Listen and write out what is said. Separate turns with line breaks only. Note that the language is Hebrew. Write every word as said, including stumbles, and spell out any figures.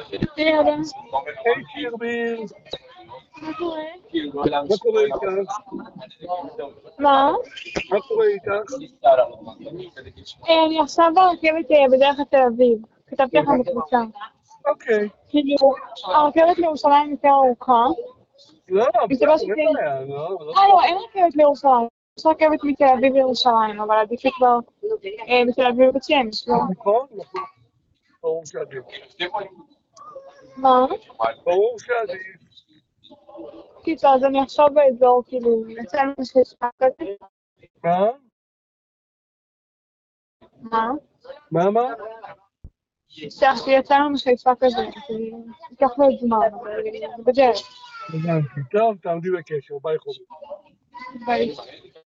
היי אדם,
היי שירביל,
מה קורה?
מה קורה איתך?
מה?
מה קורה איתך?
אה, אני עכשיו ברכבת אה, בדרך לתל אביב. כתבתי לכם בקבוצה.
אוקיי.
כאילו, הרכבת לירושלים יותר ארוכה.
לא, בסדר,
מסתבר
אין
שכן.
בעיה, לא, לא.
אה, לא, אין רכבת לירושלים. יש רכבת מתל אביב לירושלים, אבל עדיף לי כבר אה, בתל אביב בית שמש, לא?
נכון, נכון. ברור שעדיף.
מה?
ברור שעדיף.
קיצור, אז אני עכשיו באזור, כאילו, אצלנו שיש כזה.
מה?
מה?
מה מה?
שיצאנו מחיפה כזה, כאילו, ייקח לו עוד זמן, אבל זה בדרך.
הבנתי. טוב, תעמדי בקשר, ביי חובי.
ביי.